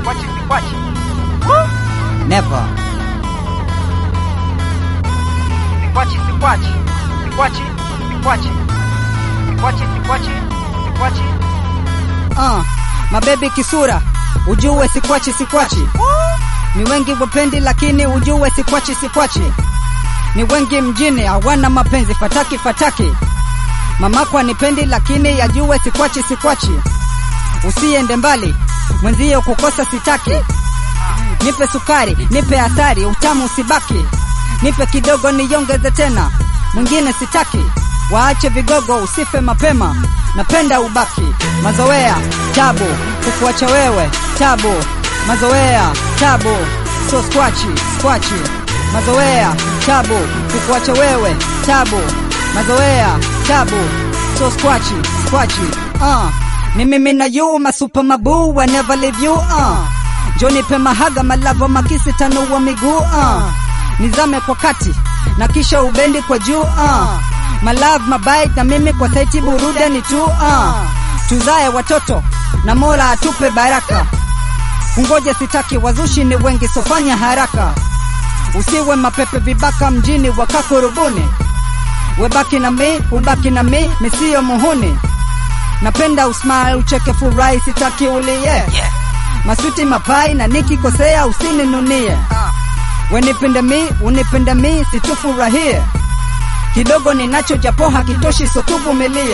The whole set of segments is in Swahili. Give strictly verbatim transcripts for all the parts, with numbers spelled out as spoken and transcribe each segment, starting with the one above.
Sikwachi, sikwachi. Woo! Never. Sikwachi, sikwachi. Sikwachi, sikwachi. Sikwachi, sikwachi. Sikwachi. Uh, mabebi kisura, ujue sikwachi sikwachi. Ni wengi wapendi lakini ujue sikwachi sikwachi. Ni wengi mjini hawana mapenzi fataki fataki. Mamako anipendi lakini yajue sikwachi sikwachi. Usiende mbali, mwenzio kukosa sitaki. Nipe sukari, nipe asari, utamu usibaki. Nipe kidogo niongeze tena, mwingine sitaki. Waache vigogo usife mapema, napenda ubaki. Mazoea, tabu, kukuacha wewe, tabu. Mazoea, tabu, so skwachi, skwachi. Mazoea, tabu, kukuacha wewe, tabu. Mazoea, tabu, so skwachi, skwachi. Uh, ni mimi na you, my super mabu, I never leave you. Uh, Johnny pe mahaga, malavo makisi tanu wa miguu. Uh, nizame kwa kati, na kisha ubendi kwa juu. Uh, my love, my bite, na mimi kwa saiti burude ni tu. Uh, tuzae watoto, na Mola atupe baraka. Ungoje sitaki, wazushi ni wengi, sofanya haraka. Usiwe mapepe vibaka mjini wakakurubuni. Webaki na mi, ubaki na mi, misio muhuni. Napenda usmile, ucheke furahi, sitaki ulie. Yeah. Masuti mapai na nikikosea usininunie. Wenipende mi, unipende mi, situfurahie. Kidogo ninacho japo hakitoshi, so tuvumilie.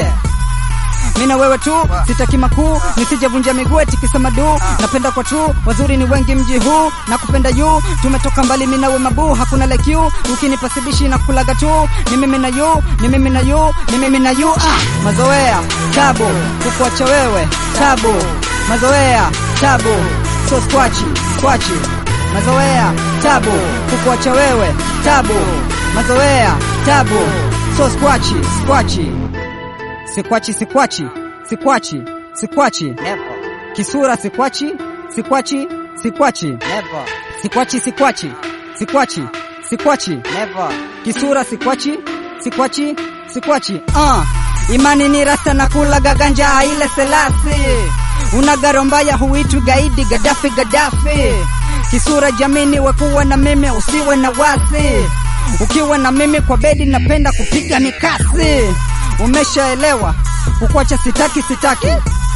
Mina wewe tu, sitaki makuu, nisijevunja miguu eti kisema du. Napenda kwa tu, wazuri ni wengi mji huu, na kupenda yu. Tumetoka mbali mina we mabu, hakuna like you. Ukinipasibishi na kulaga tu, ni mimi na yu, ni mimi na yu, ni mimi na yu. Ah, mazoea, tabu, kukuacha wewe, tabu. Mazoea, tabu, so skwachi, skwachi. Mazoea, tabu, kukuacha wewe, tabu. Mazoea, tabu, so skwachi, skwachi. Sikwachi, sikwachi, sikwachi, sikwachi. Never. Kisura sikwachi, sikwachi, sikwachi. Never. Sikwachi, sikwachi, sikwachi, sikwachi. Never. Kisura sikwachi, sikwachi, sikwachi. Ah, uh, imani ni rasta na kula gaganja ile selasi. Una garombaya huitu gaidi Gaddafi Gaddafi. Kisura jamini wekuwa na mimi usiwe na wasi. Ukiwa na mimi kwa bedi napenda kupiga mikasi. Umeshaelewa, kukwacha sitaki sitaki.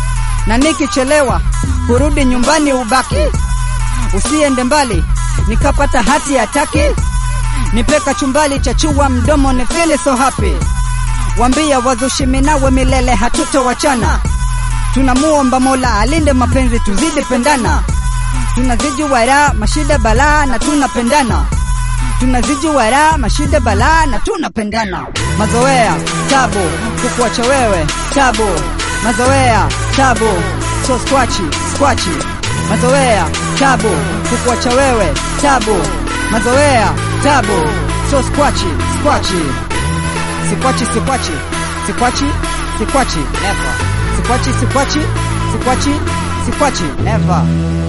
Na nikichelewa, kurudi nyumbani ubaki. Usiende mbali, nikapata hati ya taki. Nipeka chumbali chachua mdomo ni feel so happy. Wambia wazushi minawe milele hatutowachana. Tunamuomba Mola alinde mapenzi tuzidi pendana. Tunaziji wara mashida balaa na tunapendana. Tunaziji wara mashida balaa na tunapendana. Mazoea, tabu, kukuacha wewe, tabu. Mazoea, tabu, so skwachi, skwachi. Mazoea, tabu, kukuacha wewe, tabu. Mazoea, tabu, so skwachi, skwachi. Sikwachi, sikwachi, sikwachi, sikwachi. Never. Sikwachi, sikwachi, sikwachi, sikwachi. Never.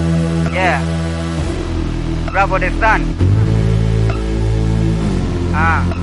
Yeah. Bravo the sun. Ah.